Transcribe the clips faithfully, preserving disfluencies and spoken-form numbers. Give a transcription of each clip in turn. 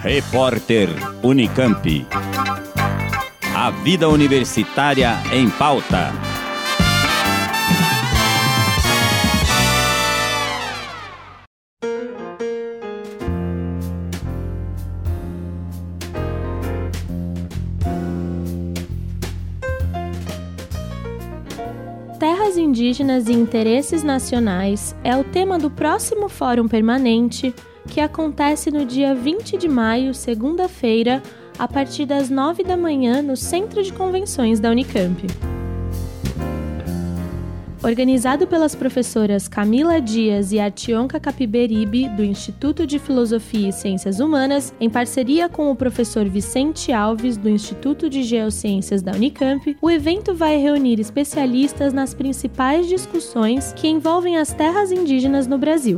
Repórter Unicamp. A vida universitária em pauta. Terras indígenas e interesses nacionais é o tema do próximo Fórum Permanente, que acontece no dia vinte de maio, segunda-feira, a partir das nove da manhã, no Centro de Convenções da Unicamp. Organizado pelas professoras Camila Dias e Artionca Capiberibe, do Instituto de Filosofia e Ciências Humanas, em parceria com o professor Vicente Alves, do Instituto de Geociências da Unicamp, o evento vai reunir especialistas nas principais discussões que envolvem as terras indígenas no Brasil.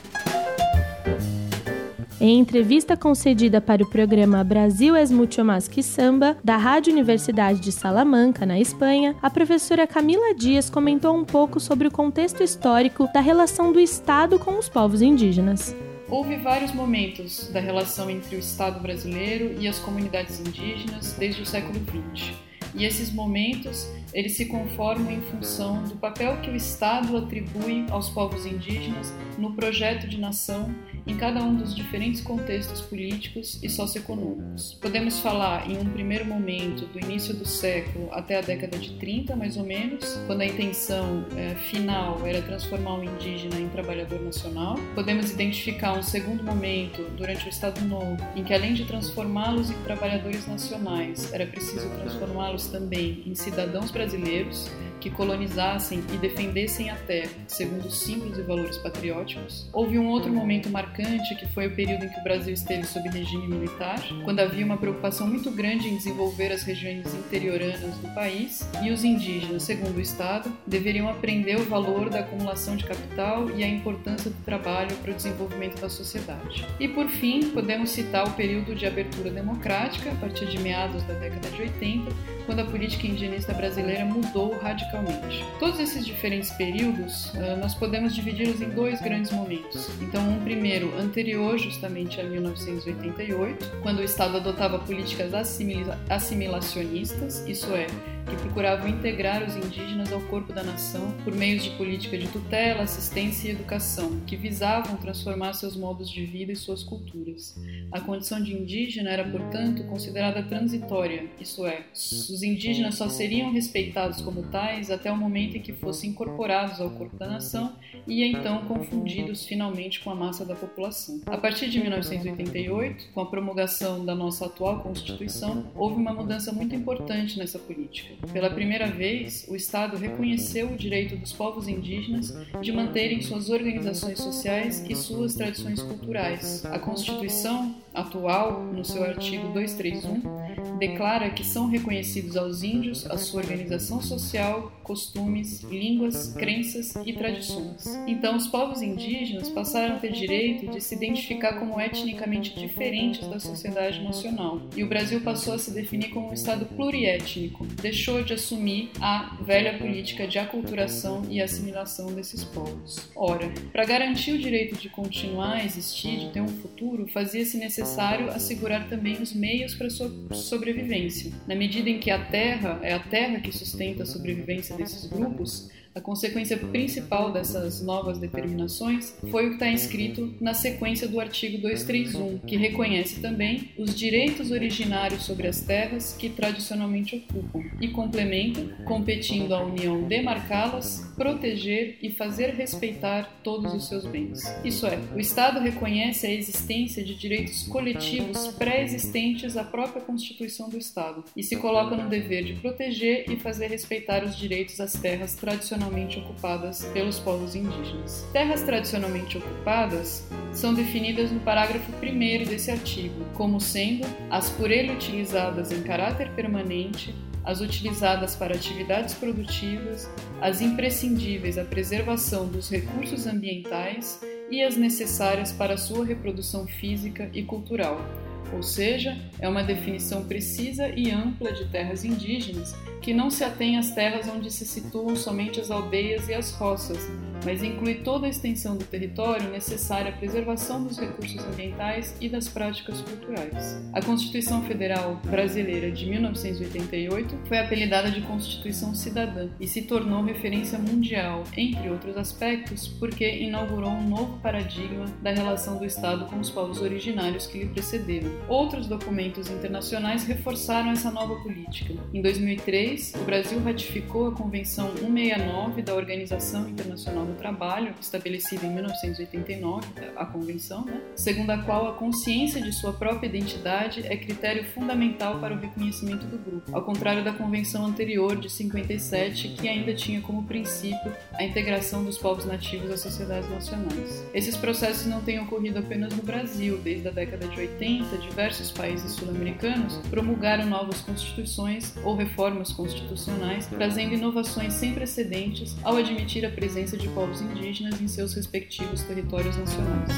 Em entrevista concedida para o programa Brasil es mucho más que samba, da Rádio Universidade de Salamanca, na Espanha, a professora Camila Dias comentou um pouco sobre o contexto histórico da relação do Estado com os povos indígenas. Houve vários momentos da relação entre o Estado brasileiro e as comunidades indígenas desde o século vinte. E esses momentos, eles se conformam em função do papel que o Estado atribui aos povos indígenas no projeto de nação em cada um dos diferentes contextos políticos e socioeconômicos. Podemos falar, em um primeiro momento, do início do século até a década de trinta, mais ou menos, quando a intenção eh, final era transformar o indígena em trabalhador nacional. Podemos identificar um segundo momento, durante o Estado Novo, em que, além de transformá-los em trabalhadores nacionais, era preciso transformá-los também em cidadãos brasileiros que colonizassem e defendessem a terra segundo os símbolos e valores patrióticos. Houve um outro momento marcante, que foi o período em que o Brasil esteve sob regime militar, quando havia uma preocupação muito grande em desenvolver as regiões interioranas do país, e os indígenas, segundo o Estado, deveriam aprender o valor da acumulação de capital e a importância do trabalho para o desenvolvimento da sociedade. E, por fim, podemos citar o período de abertura democrática, a partir de meados da década de oitenta, quando a política indigenista brasileira mudou radicalmente. Todos esses diferentes períodos, nós podemos dividi-los em dois grandes momentos. Então, um primeiro anterior justamente a mil novecentos e oitenta e oito, quando o Estado adotava políticas assimila- assimilacionistas, isso é, que procuravam integrar os indígenas ao corpo da nação por meios de política de tutela, assistência e educação, que visavam transformar seus modos de vida e suas culturas. A condição de indígena era, portanto, considerada transitória, isso é, os indígenas só seriam respeitados como tais até o momento em que fossem incorporados ao corpo da nação e então confundidos finalmente com a massa da população. A partir de mil novecentos e oitenta e oito, com a promulgação da nossa atual Constituição, houve uma mudança muito importante nessa política. Pela primeira vez, o Estado reconheceu o direito dos povos indígenas de manterem suas organizações sociais e suas tradições culturais. A Constituição atual, no seu artigo duzentos e trinta e um, declara que são reconhecidos aos índios a sua organização social, costumes, línguas, crenças e tradições. Então, os povos indígenas passaram a ter direito de se identificar como etnicamente diferentes da sociedade nacional, e o Brasil passou a se definir como um Estado pluriétnico, deixou de assumir a velha política de aculturação e assimilação desses povos. Ora, para garantir o direito de continuar a existir, de ter um futuro, fazia-se necessário assegurar também os meios para sua sobrevivência. Na medida em que a terra é a terra que sustenta a sobrevivência desses grupos, a consequência principal dessas novas determinações foi o que está inscrito na sequência do artigo duzentos e trinta e um, que reconhece também os direitos originários sobre as terras que tradicionalmente ocupam e complementa, competindo à União demarcá-las, proteger e fazer respeitar todos os seus bens. Isso é, o Estado reconhece a existência de direitos coletivos pré-existentes à própria Constituição do Estado e se coloca no dever de proteger e fazer respeitar os direitos às terras tradicionalmente ocupadas pelos povos indígenas. Terras tradicionalmente ocupadas são definidas no parágrafo primeiro desse artigo, como sendo as por ele utilizadas em caráter permanente, as utilizadas para atividades produtivas, as imprescindíveis à preservação dos recursos ambientais e as necessárias para a sua reprodução física e cultural, ou seja, é uma definição precisa e ampla de terras indígenas que não se atém às terras onde se situam somente as aldeias e as roças, mas inclui toda a extensão do território necessária à preservação dos recursos ambientais e das práticas culturais. A Constituição Federal Brasileira de mil novecentos e oitenta e oito foi apelidada de Constituição Cidadã e se tornou referência mundial, entre outros aspectos, porque inaugurou um novo paradigma da relação do Estado com os povos originários que lhe precederam. Outros documentos internacionais reforçaram essa nova política. Em dois mil e três, o Brasil ratificou a Convenção cento e sessenta e nove da Organização Internacional do Trabalho, estabelecida em mil novecentos e oitenta e nove, a Convenção, né? Segundo a qual a consciência de sua própria identidade é critério fundamental para o reconhecimento do grupo, ao contrário da Convenção anterior de cinquenta e sete, que ainda tinha como princípio a integração dos povos nativos às sociedades nacionais. Esses processos não têm ocorrido apenas no Brasil. Desde a década de oitenta, diversos países sul-americanos promulgaram novas constituições ou reformas constitucionais, trazendo inovações sem precedentes ao admitir a presença de povos indígenas em seus respectivos territórios nacionais.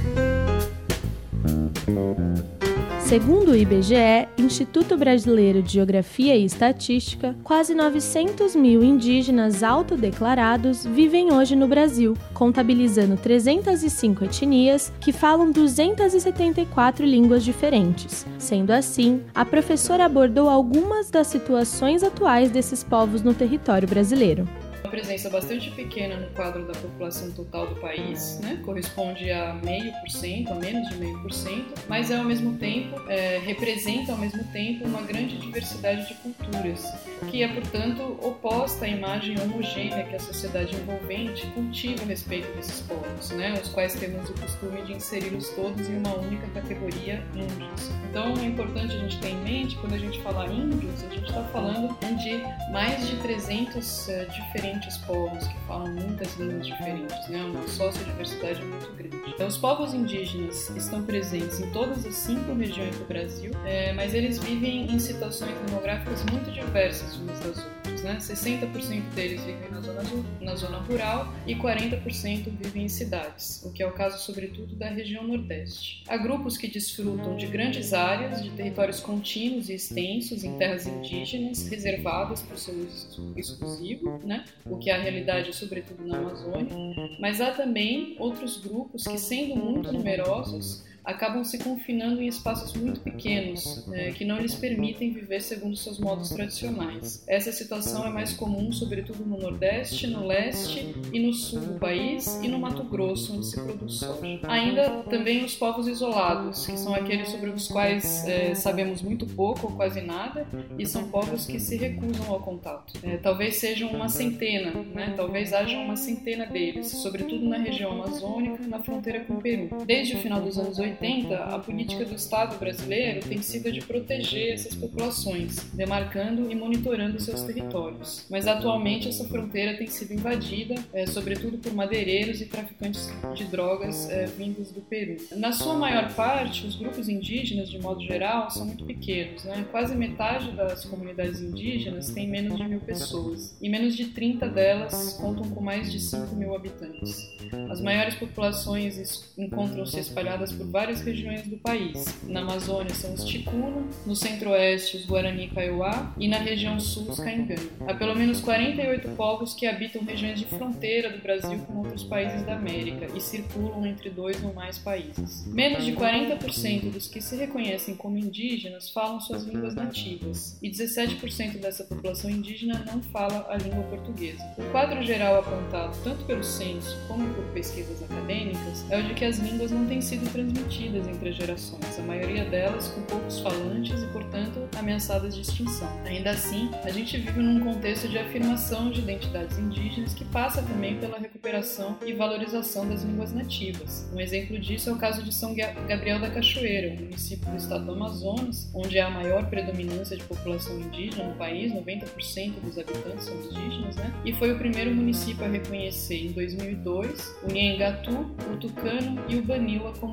Segundo o I B G E, Instituto Brasileiro de Geografia e Estatística, quase novecentos mil indígenas autodeclarados vivem hoje no Brasil, contabilizando trezentas e cinco etnias que falam duzentas e setenta e quatro línguas diferentes. Sendo assim, a professora abordou algumas das situações atuais desses povos no território brasileiro. Uma presença bastante pequena no quadro da população total do país, né? Corresponde a meio por cento, a menos de meio por cento, mas é, ao mesmo tempo é, representa ao mesmo tempo uma grande diversidade de culturas, que é, portanto, oposta à imagem homogênea que a sociedade envolvente cultiva a respeito desses povos, né? Os quais temos o costume de inseri-los todos em uma única categoria, índios. Então é importante a gente ter em mente, quando a gente fala índios, a gente está falando de mais de trezentos uh, diferentes povos que falam muitas línguas diferentes, né? Uma sociodiversidade muito grande. Então, os povos indígenas estão presentes em todas as cinco regiões do Brasil, é, mas eles vivem em situações demográficas muito diversas umas das outras, né? sessenta por cento deles vivem na zona, na zona rural e quarenta por cento vivem em cidades, o que é o caso, sobretudo, da região Nordeste. Há grupos que desfrutam de grandes áreas, de territórios contínuos e extensos em terras indígenas, reservadas para o seu uso exclusivo, né? O que é a realidade, sobretudo na Amazônia, mas há também outros grupos que, sendo muito numerosos, acabam se confinando em espaços muito pequenos, né, que não lhes permitem viver segundo seus modos tradicionais. Essa situação é mais comum, sobretudo no Nordeste, no Leste e no Sul do país e no Mato Grosso, onde se produz soja. Ainda também os povos isolados, que são aqueles sobre os quais é, sabemos muito pouco ou quase nada, e são povos que se recusam ao contato. É, talvez sejam uma centena, né, talvez haja uma centena deles, sobretudo na região amazônica, na fronteira com o Peru. Desde o final dos anos oitenta, a política do Estado brasileiro tem sido a de proteger essas populações, demarcando e monitorando seus territórios. Mas atualmente essa fronteira tem sido invadida, é, sobretudo por madeireiros e traficantes de drogas é, vindos do Peru. Na sua maior parte, os grupos indígenas, de modo geral, são muito pequenos, né? Quase metade das comunidades indígenas tem menos de mil pessoas, e menos de trinta delas contam com mais de cinco mil habitantes. As maiores populações encontram-se espalhadas por várias regiões do país. Na Amazônia são os Ticuna, no centro-oeste os Guarani Kaiowá e na região sul os Caingangue. Há pelo menos quarenta e oito povos que habitam regiões de fronteira do Brasil com outros países da América e circulam entre dois ou mais países. Menos de quarenta por cento dos que se reconhecem como indígenas falam suas línguas nativas e dezessete por cento dessa população indígena não fala a língua portuguesa. O quadro geral apontado tanto pelo censo como por pesquisas acadêmicas é o de que as línguas não têm sido transmitidas entre as gerações, a maioria delas com poucos falantes e, portanto, ameaçadas de extinção. Ainda assim, a gente vive num contexto de afirmação de identidades indígenas que passa também pela recuperação e valorização das línguas nativas. Um exemplo disso é o caso de São Gabriel da Cachoeira, um município do estado do Amazonas, onde há a maior predominância de população indígena no país, noventa por cento dos habitantes são indígenas, né? E foi o primeiro município a reconhecer, em dois mil e dois, o Nheengatu, o Tucano e o Baniwa como línguas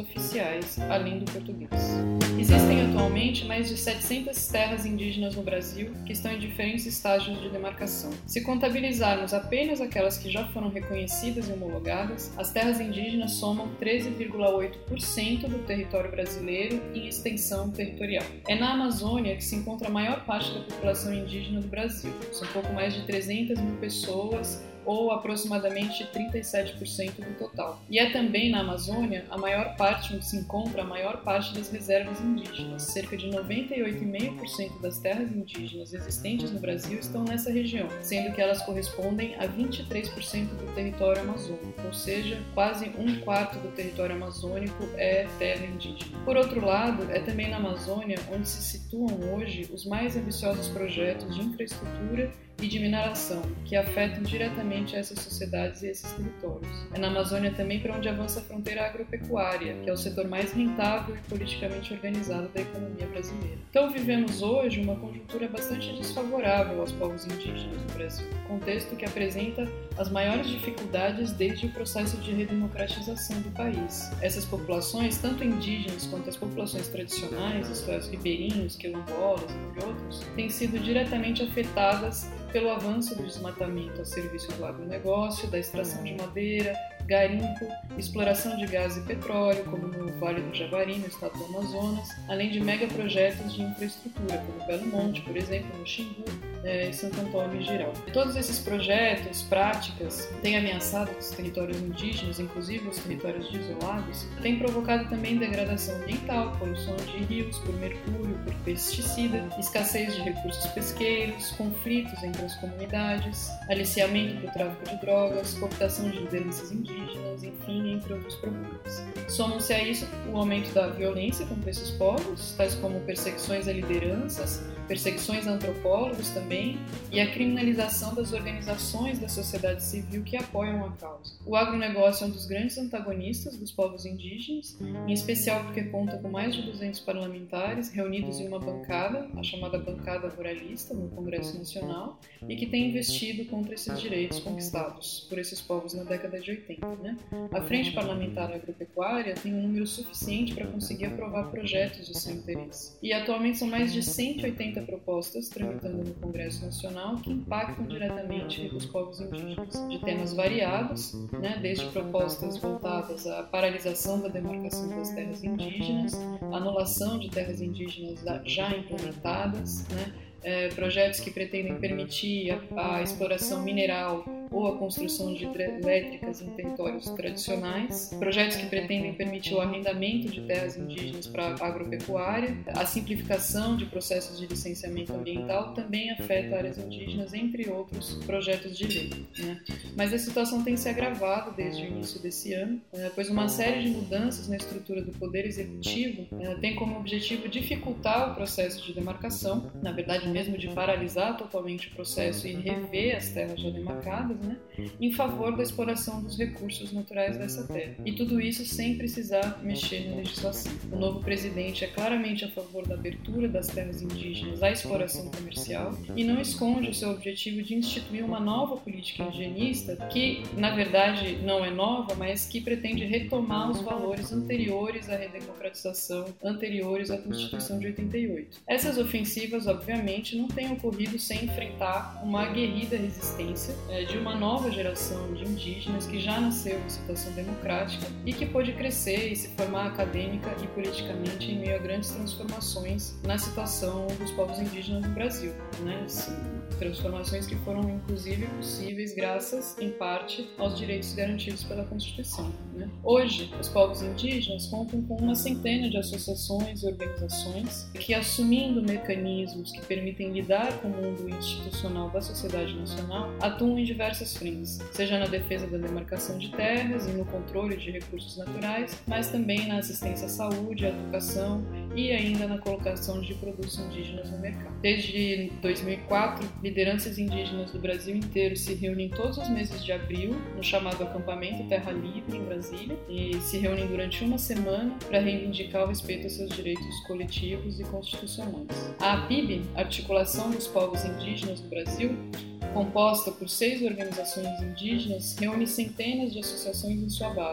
oficiais, além do português. Existem atualmente mais de setecentas terras indígenas no Brasil que estão em diferentes estágios de demarcação. Se contabilizarmos apenas aquelas que já foram reconhecidas e homologadas, as terras indígenas somam treze vírgula oito por cento do território brasileiro em extensão territorial. É na Amazônia que se encontra a maior parte da população indígena do Brasil. São pouco mais de trezentas mil pessoas, ou aproximadamente trinta e sete por cento do total. E é também na Amazônia a maior parte onde se encontra a maior parte das reservas indígenas. Cerca de noventa e oito vírgula cinco por cento das terras indígenas existentes no Brasil estão nessa região, sendo que elas correspondem a vinte e três por cento do território amazônico, ou seja, quase um quarto do território amazônico é terra indígena. Por outro lado, é também na Amazônia onde se situam hoje os mais ambiciosos projetos de infraestrutura e de mineração, que afetam diretamente essas sociedades e esses territórios. É na Amazônia também para onde avança a fronteira agropecuária, que é o setor mais rentável e politicamente organizado da economia brasileira. Então vivemos hoje uma conjuntura bastante desfavorável aos povos indígenas do Brasil, contexto que apresenta as maiores dificuldades desde o processo de redemocratização do país. Essas populações, tanto indígenas quanto as populações tradicionais, isto é, os ribeirinhos, quilombolas, entre outros, têm sido diretamente afetadas pelo avanço do desmatamento a serviço do agronegócio, da extração de madeira, garimpo, exploração de gás e petróleo, como no Vale do Javari, no estado do Amazonas, além de megaprojetos de infraestrutura, como Belo Monte, por exemplo, no Xingu, eh, Santo Antônio e Girau. Todos esses projetos, práticas, têm ameaçado os territórios indígenas, inclusive os territórios isolados, têm provocado também degradação ambiental, poluição de rios por mercúrio, por pesticida, escassez de recursos pesqueiros, conflitos entre as comunidades, aliciamento para o tráfico de drogas, cooptação de lideranças indígenas, enfim, entre outros problemas. Somam-se a isso o aumento da violência contra esses povos, tais como perseguições a lideranças, perseguições a antropólogos também, e a criminalização das organizações da sociedade civil que apoiam a causa. O agronegócio é um dos grandes antagonistas dos povos indígenas, em especial porque conta com mais de duzentos parlamentares reunidos em uma bancada, a chamada bancada ruralista, no Congresso Nacional, e que tem investido contra esses direitos conquistados por esses povos na década de oitenta. Né? A Frente Parlamentar Agropecuária tem um número suficiente para conseguir aprovar projetos de seu interesse. E atualmente são mais de cento e oitenta propostas tramitando no Congresso Nacional que impactam diretamente os povos indígenas, de temas variados, né, desde propostas voltadas à paralisação da demarcação das terras indígenas, anulação de terras indígenas já implementadas, né, é, projetos que pretendem permitir a, a exploração mineral ou a construção de hidrelétricas em territórios tradicionais, projetos que pretendem permitir o arrendamento de terras indígenas para a agropecuária, a simplificação de processos de licenciamento ambiental também afeta áreas indígenas, entre outros projetos de lei. Né? Mas a situação tem se agravado desde o início desse ano, pois uma série de mudanças na estrutura do Poder Executivo tem como objetivo dificultar o processo de demarcação, na verdade mesmo de paralisar totalmente o processo e rever as terras já demarcadas, né, em favor da exploração dos recursos naturais dessa terra. E tudo isso sem precisar mexer na legislação. O novo presidente é claramente a favor da abertura das terras indígenas à exploração comercial e não esconde o seu objetivo de instituir uma nova política indigenista que, na verdade, não é nova, mas que pretende retomar os valores anteriores à redemocratização, anteriores à Constituição de oitenta e oito. Essas ofensivas, obviamente, não têm ocorrido sem enfrentar uma aguerrida resistência é, de uma nova geração de indígenas que já nasceu em situação democrática e que pôde crescer e se formar acadêmica e politicamente em meio a grandes transformações na situação dos povos indígenas no Brasil, né? Assim, transformações que foram inclusive possíveis graças, em parte, aos direitos garantidos pela Constituição. Né? Hoje, os povos indígenas contam com uma centena de associações e organizações que, assumindo mecanismos que permitem lidar com o mundo institucional da sociedade nacional, atuam em diversas frentes, seja na defesa da demarcação de terras e no controle de recursos naturais, mas também na assistência à saúde, à educação e ainda na colocação de produtos indígenas no mercado. Desde dois mil e quatro, lideranças indígenas do Brasil inteiro se reúnem todos os meses de abril no chamado Acampamento Terra Livre, em Brasília, e se reúnem durante uma semana para reivindicar o respeito aos seus direitos coletivos e constitucionais. A APIB, Articulação dos Povos Indígenas do Brasil, composta por seis organizações indígenas, reúne centenas de associações em sua base,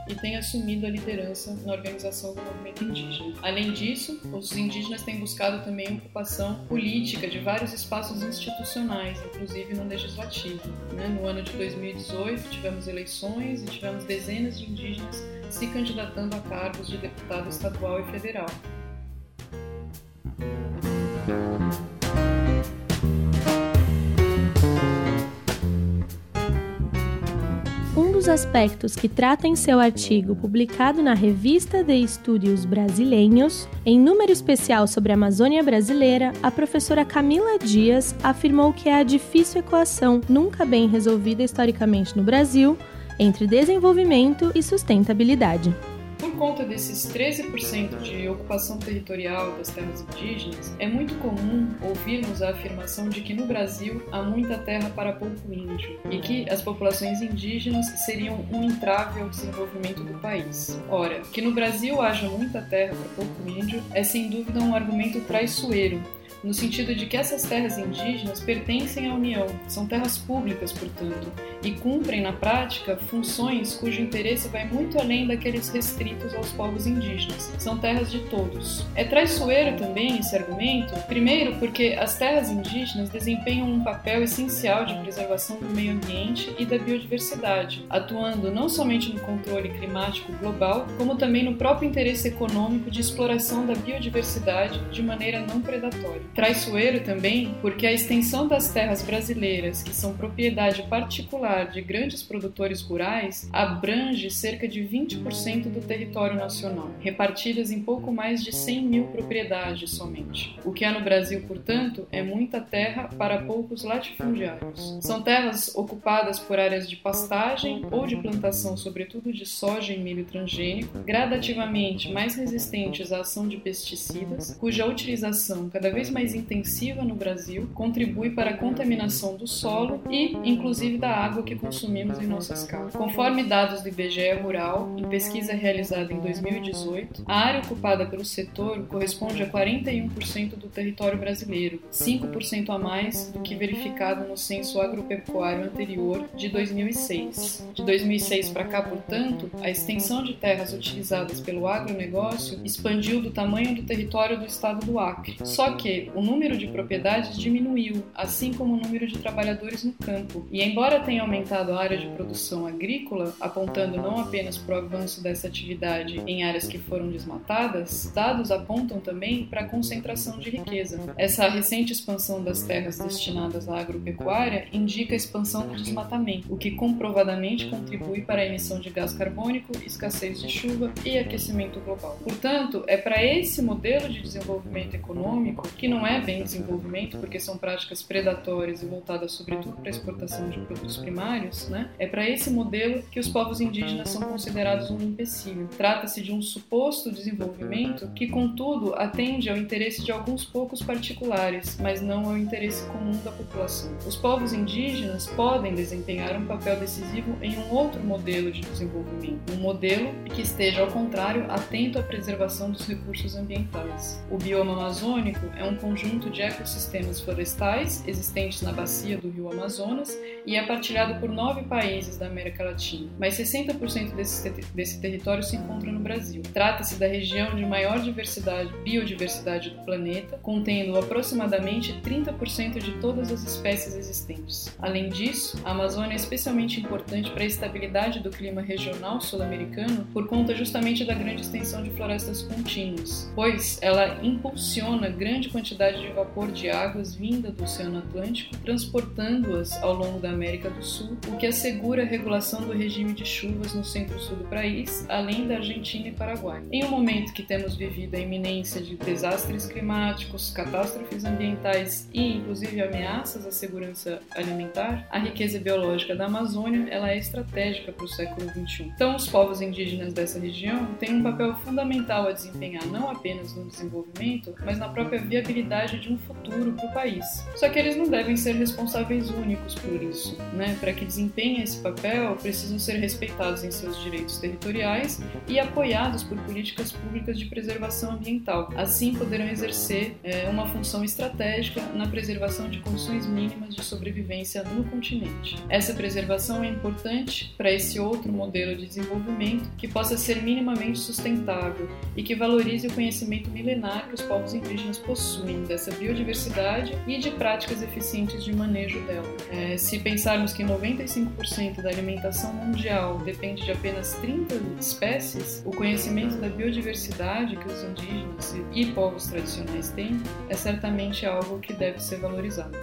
e tem assumido a liderança na organização do movimento indígena. Além disso, os indígenas têm buscado também ocupação política de vários espaços institucionais, inclusive no legislativo. No ano de dois mil e dezoito, tivemos eleições e tivemos dezenas de indígenas se candidatando a cargos de deputado estadual e federal. Um dos aspectos que trata em seu artigo publicado na Revista de Estudos Brasileiros, em número especial sobre a Amazônia brasileira, a professora Camila Dias afirmou que é a difícil equação, nunca bem resolvida historicamente no Brasil, entre desenvolvimento e sustentabilidade. Por conta desses treze por cento de ocupação territorial das terras indígenas, é muito comum ouvirmos a afirmação de que no Brasil há muita terra para pouco índio e que as populações indígenas seriam um entrave ao desenvolvimento do país. Ora, que no Brasil haja muita terra para pouco índio é sem dúvida um argumento traiçoeiro, no sentido de que essas terras indígenas pertencem à União, são terras públicas, portanto, e cumprem, na prática, funções cujo interesse vai muito além daqueles restritos aos povos indígenas. São terras de todos. É traiçoeiro também esse argumento, primeiro porque as terras indígenas desempenham um papel essencial de preservação do meio ambiente e da biodiversidade, atuando não somente no controle climático global, como também no próprio interesse econômico de exploração da biodiversidade de maneira não predatória. Traiçoeiro também porque a extensão das terras brasileiras, que são propriedade particular de grandes produtores rurais, abrange cerca de vinte por cento do território nacional, repartidas em pouco mais de cem mil propriedades somente. O que há no Brasil, portanto, é muita terra para poucos latifundiários. São terras ocupadas por áreas de pastagem ou de plantação, sobretudo de soja e milho transgênico, gradativamente mais resistentes à ação de pesticidas, cuja utilização cada vez mais intensiva no Brasil contribui para a contaminação do solo e, inclusive, da água que consumimos em nossas casas. Conforme dados do I B G E Rural, em pesquisa realizada em dois mil e dezoito, a área ocupada pelo setor corresponde a quarenta e um por cento do território brasileiro, cinco por cento a mais do que verificado no censo agropecuário anterior de dois mil e seis. De dois mil e seis para cá, portanto, a extensão de terras utilizadas pelo agronegócio expandiu do tamanho do território do estado do Acre. Só que o número de propriedades diminuiu, assim como o número de trabalhadores no campo. E embora tenha aumentado a área de produção agrícola, apontando não apenas para o avanço dessa atividade em áreas que foram desmatadas, dados apontam também para a concentração de riqueza. Essa recente expansão das terras destinadas à agropecuária indica a expansão do desmatamento, o que comprovadamente contribui para a emissão de gás carbônico, escassez de chuva e aquecimento global. Portanto, é para esse modelo de desenvolvimento econômico, que não é bem desenvolvimento, porque são práticas predatórias e voltadas sobretudo para a exportação de produtos primários, né? É para esse modelo que os povos indígenas são considerados um empecilho. Trata-se de um suposto desenvolvimento que, contudo, atende ao interesse de alguns poucos particulares, mas não ao interesse comum da população. Os povos indígenas podem desempenhar um papel decisivo em um outro modelo de desenvolvimento, um modelo que esteja, ao contrário, atento à preservação dos recursos ambientais. O bioma amazônico é um conjunto de ecossistemas florestais existentes na bacia do rio Amazonas e é partilhado por nove países da América Latina, mas sessenta por cento desse, desse território se encontra no Brasil. Trata-se da região de maior diversidade, biodiversidade do planeta, contendo aproximadamente trinta por cento de todas as espécies existentes. Além disso, a Amazônia é especialmente importante para a estabilidade do clima regional sul-americano por conta justamente da grande extensão de florestas contínuas, pois ela impulsiona grande quantidade de vapor de águas vinda do Oceano Atlântico, transportando-as ao longo da América do Sul, o que assegura a regulação do regime de chuvas no centro-sul do país, além da Argentina e Paraguai. Em um momento que temos vivido a iminência de desastres climáticos, catástrofes ambientais e, inclusive, ameaças à segurança alimentar, a riqueza biológica da Amazônia ela é estratégica para o século vinte e um. Então, os povos indígenas dessa região têm um papel fundamental a desempenhar não apenas no desenvolvimento, mas na própria viabilidade possibilidade de um futuro para o país. Só que eles não devem ser responsáveis únicos por isso, né? Para que desempenhem esse papel, precisam ser respeitados em seus direitos territoriais e apoiados por políticas públicas de preservação ambiental. Assim, poderão exercer é, uma função estratégica na preservação de condições mínimas de sobrevivência no continente. Essa preservação é importante para esse outro modelo de desenvolvimento que possa ser minimamente sustentável e que valorize o conhecimento milenar que os povos indígenas possuem dessa biodiversidade e de práticas eficientes de manejo dela. É, se pensarmos que noventa e cinco por cento da alimentação mundial depende de apenas trinta espécies, o conhecimento da biodiversidade que os indígenas e povos tradicionais têm é certamente algo que deve ser valorizado.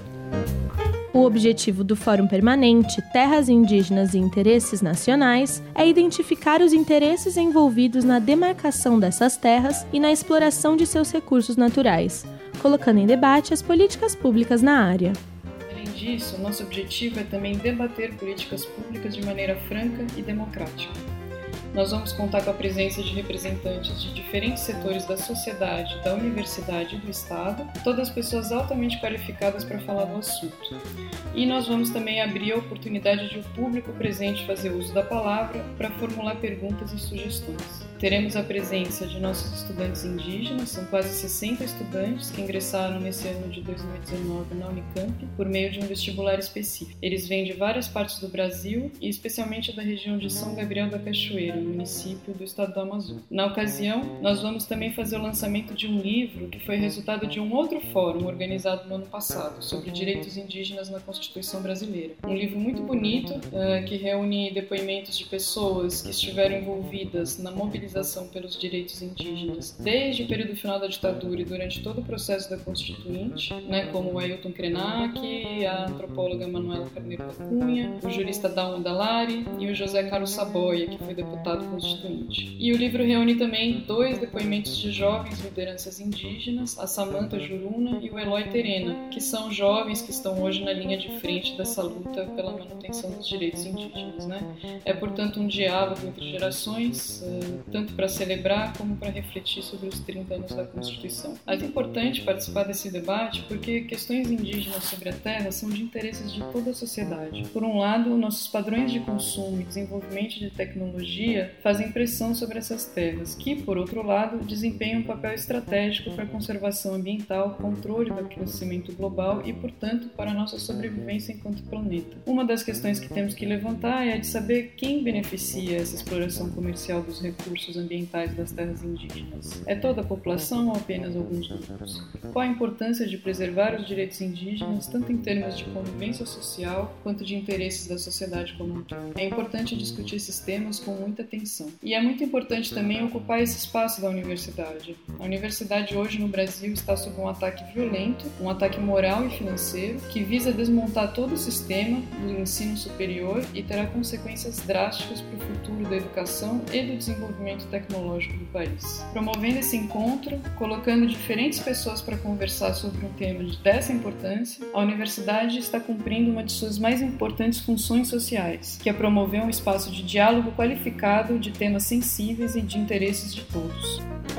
O objetivo do Fórum Permanente Terras Indígenas e Interesses Nacionais é identificar os interesses envolvidos na demarcação dessas terras e na exploração de seus recursos naturais, colocando em debate as políticas públicas na área. Além disso, nosso objetivo é também debater políticas públicas de maneira franca e democrática. Nós vamos contar com a presença de representantes de diferentes setores da sociedade, da universidade e do Estado, todas pessoas altamente qualificadas para falar do assunto. E nós vamos também abrir a oportunidade de o público presente fazer uso da palavra para formular perguntas e sugestões. Teremos a presença de nossos estudantes indígenas, são quase sessenta estudantes que ingressaram nesse ano de dois mil e dezenove na Unicamp por meio de um vestibular específico. Eles vêm de várias partes do Brasil e especialmente da região de São Gabriel da Cachoeira, município do estado do Amazonas. Na ocasião, nós vamos também fazer o lançamento de um livro que foi resultado de um outro fórum organizado no ano passado, sobre direitos indígenas na Constituição brasileira. Um livro muito bonito, uh, que reúne depoimentos de pessoas que estiveram envolvidas na mobilização pelos direitos indígenas desde o período final da ditadura e durante todo o processo da Constituinte, né, como o Ailton Krenak, a antropóloga Manuela Carneiro da Cunha, o jurista Dalmo Dallari e o José Carlos Saboia, que foi deputado constituinte. E o livro reúne também dois depoimentos de jovens lideranças indígenas, a Samantha Juruna e o Eloy Terena, que são jovens que estão hoje na linha de frente dessa luta pela manutenção dos direitos indígenas, né? É, portanto, um diálogo entre gerações, tanto para celebrar como para refletir sobre os trinta anos da Constituição. Mas é importante participar desse debate porque questões indígenas sobre a terra são de interesses de toda a sociedade. Por um lado, nossos padrões de consumo e desenvolvimento de tecnologia fazem pressão sobre essas terras, que, por outro lado, desempenham um papel estratégico para a conservação ambiental, controle do aquecimento global e, portanto, para a nossa sobrevivência enquanto planeta. Uma das questões que temos que levantar é a de saber quem beneficia essa exploração comercial dos recursos ambientais das terras indígenas. É toda a população ou apenas alguns grupos? Qual a importância de preservar os direitos indígenas, tanto em termos de convivência social, quanto de interesses da sociedade como um todo? É importante discutir esses temas com muita atenção. E é muito importante também ocupar esse espaço da universidade. A universidade hoje no Brasil está sob um ataque violento, um ataque moral e financeiro, que visa desmontar todo o sistema do ensino superior e terá consequências drásticas para o futuro da educação e do desenvolvimento tecnológico do país. Promovendo esse encontro, colocando diferentes pessoas para conversar sobre um tema dessa importância, a universidade está cumprindo uma de suas mais importantes funções sociais, que é promover um espaço de diálogo qualificado de temas sensíveis e de interesses de todos.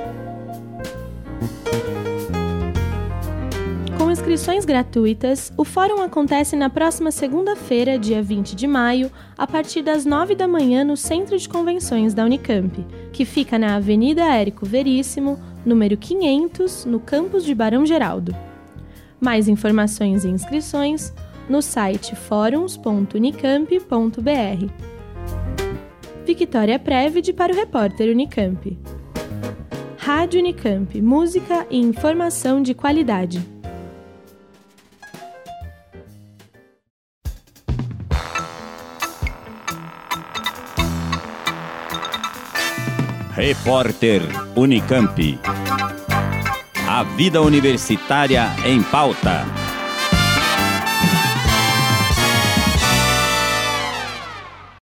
Com inscrições gratuitas, o fórum acontece na próxima segunda-feira, dia vinte de maio, a partir das nove da manhã no Centro de Convenções da Unicamp, que fica na Avenida Érico Veríssimo, número quinhentos, no campus de Barão Geraldo. Mais informações e inscrições no site fóruns ponto unicamp ponto br. Victoria Prévide para o repórter Unicamp. Rádio Unicamp, música e informação de qualidade. Repórter Unicamp. A vida universitária em pauta.